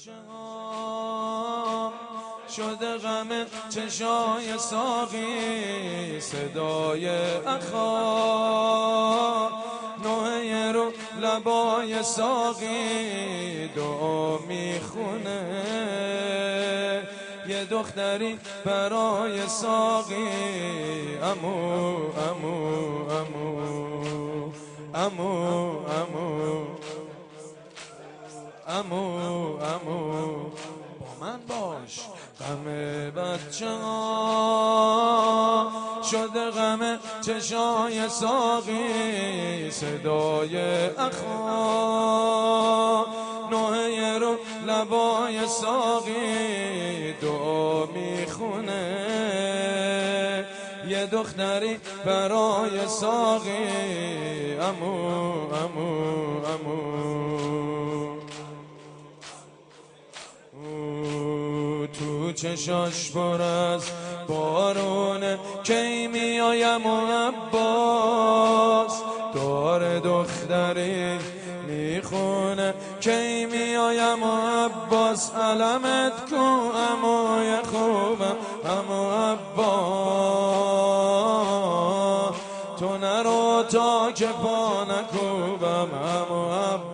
بچه ها شده غم چشای ساقی، صدای اخا نوحه رو لبای ساقی دعا میخونه. یه دختری برای ساقی، امو امو امو امو امو امو امو با من باش. غم بچه ها شده غم چشای ساقی، صدای اخا نوحه رو لبای ساقی دعا میخونه. یه دختری برای ساقی، امو امو امو تو چشاش پر از بارونه، کی میایم و عباس دار دختری میخونه. کی میایم و عباس علمت کو اموی خوبم، امو عباس تو نرو تا که پا نکوبم، امو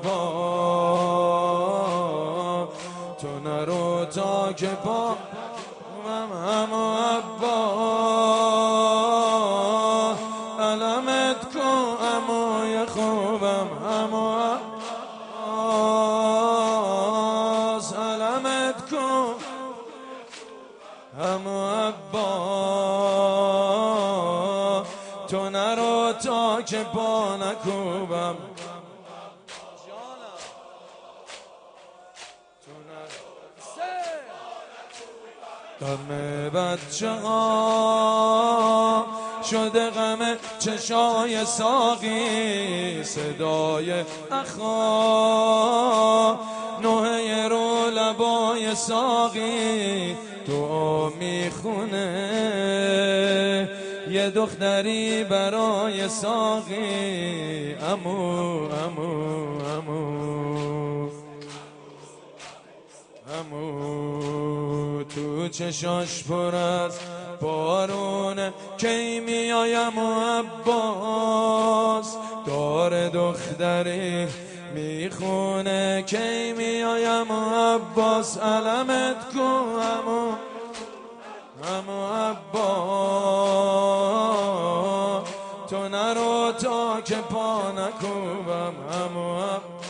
عباس تو نرو تا که پا امو عباس علمت کو اموی خوبم، امو عباس علمت کو امو عباس تو نرو تا که پا نکوبم. غم بچه ها شده غم چشای ساقی، صدای اخا نوحه رو لبای ساقی دعا میخونه. یه دختری برای ساقی، امو امو امو امو تو چشاش پر از بارونه، کی میایم و عباس دار دختری میخونه. کی میایم و عباس علمت کو امو امو عباس تو نرو تا که پا نکوبم، امو عباس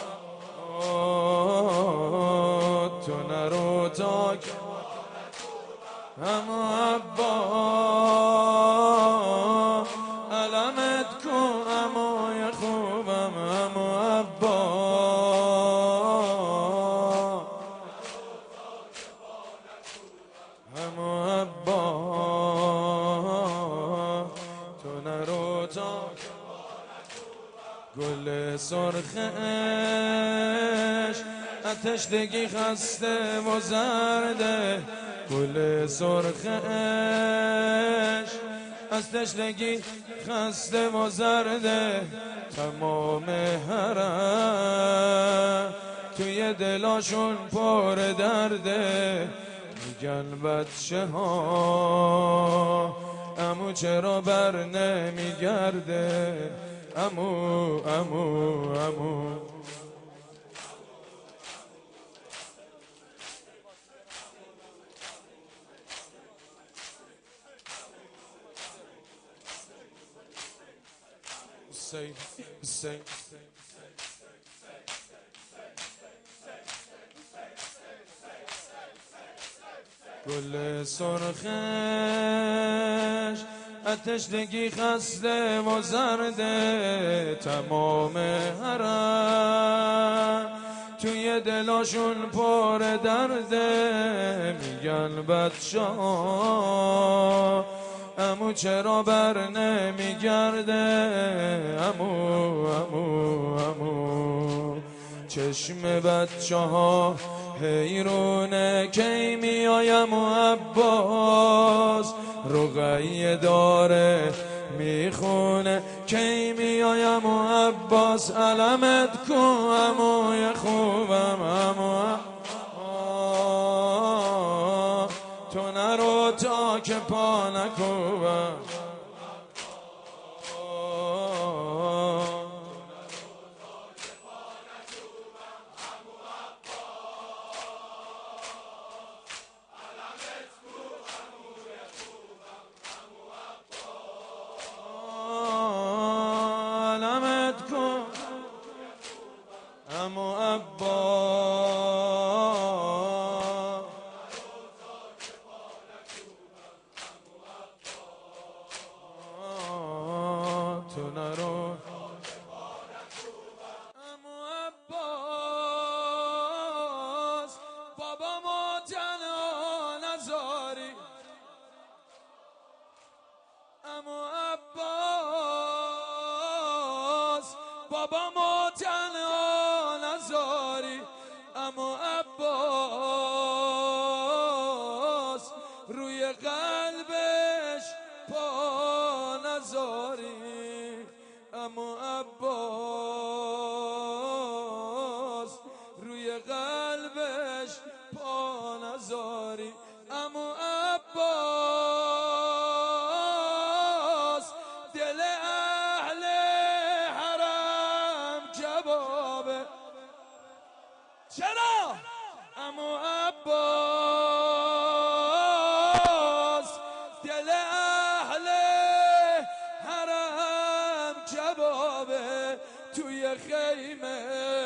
تو نرو تا که امو عباس علمت کو اموی خوبم، امو عباس امو عباس تو نرو تا گل سرخش آتشدگی خسته و زرده. گل سرخش از تشنگی خسته و زرده. تمام حرم توی دلاشون پر درده. میگن بچه ها امو چرا بر نمیگرده، امو امو امو say گل سرخش آتشدگی خسته و زرده. تمام حرم توی دلاشون پر درده. میگن بچه ها امو چرا بر نمیگرده، امو امو امو چشم بچه ها حیرونه. کی میایم و عباس رقیه داره میخونه. کی میایم و عباس علمت کو اموی خوبم، امو که پا نکوبم عمو عباس تو نرو عمو عباس بابا ما تنها نذاری عمو عباس بابا ما تنها نذاری عمو عباس روی قلبش پا نذاری عمو عباس روی قلبش پا نذاری عمو عباس دل اهل حرم کبابه چرا عمو عباس دل اهل حرم کبابه توی خیمه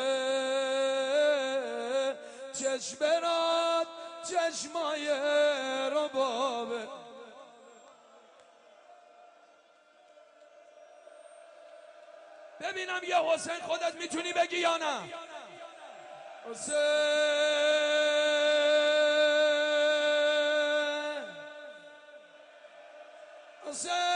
چشم برات چشمای ربابه ببینم یه حسین خودت میتونی بگی یا نه حسین حسین